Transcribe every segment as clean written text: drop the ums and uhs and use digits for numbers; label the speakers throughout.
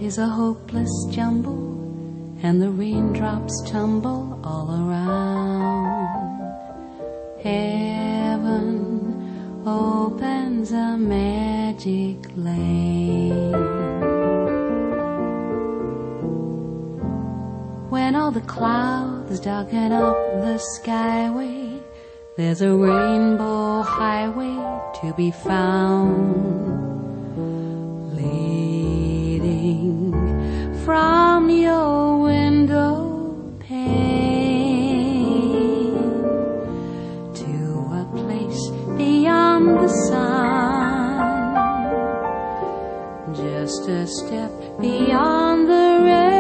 Speaker 1: is a hopeless jumble, and the raindrops tumble all around. Heaven opens a magic lane. When all the clouds darken up the skyway, there's a rainbow highway to be found, leading from your window pane to a place beyond the sun, just a step beyond the rain.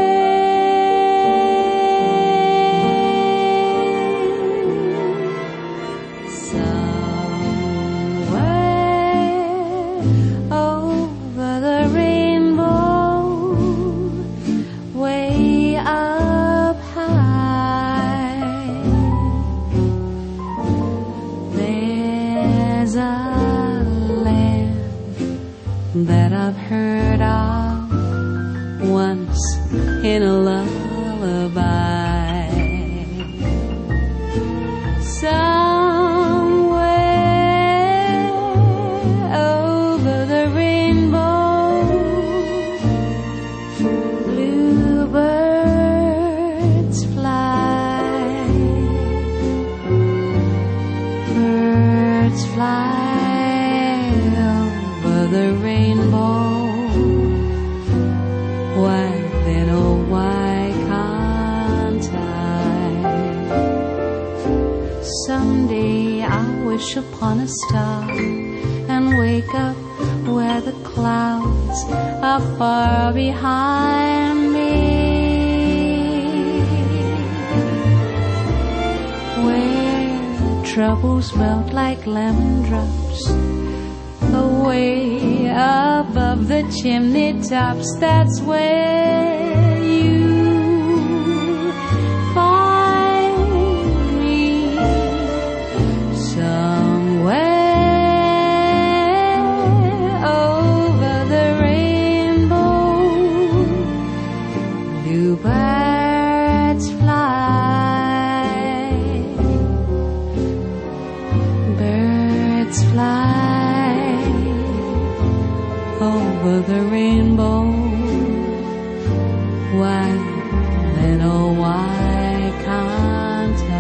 Speaker 1: That I've heard of once in a lullaby, somewhere over the rainbow, bluebirds fly, birds fly the rainbow. Why then, oh why can't I? Someday I'll wish upon a star and wake up where the clouds are far behind me, where troubles melt like lemon drops away above the chimney tops. That's where you find me, somewhere over the rainbow, bluebirds fly, birds fly over the rainbow. Why then, oh why can't I?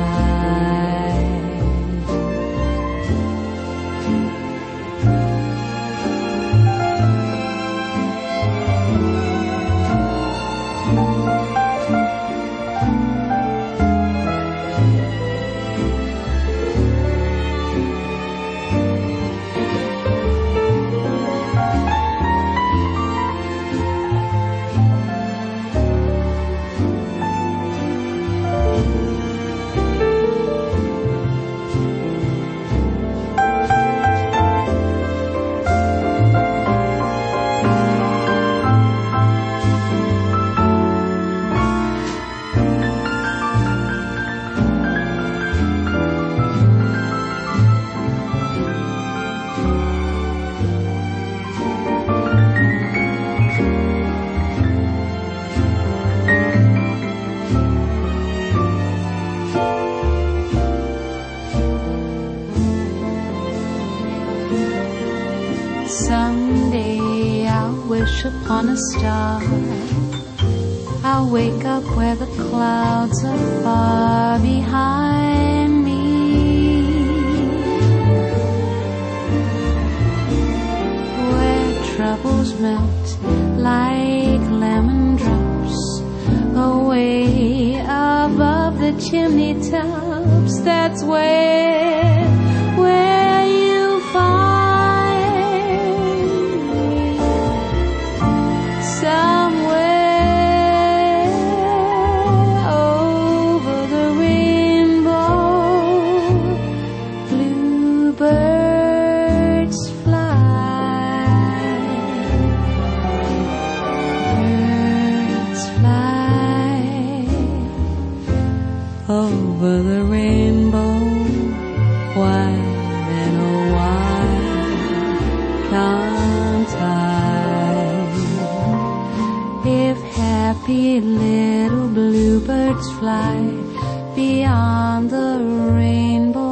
Speaker 1: Someday I'll wish upon a star, I'll wake up where the clouds are far behind me, where troubles melt like lemon drops away above the chimney tops. That's where you find somewhere over the rainbow, bluebirds fly, birds fly over the rainbow. Why then, oh why can't I? if happy little bluebirds fly beyond the rainbow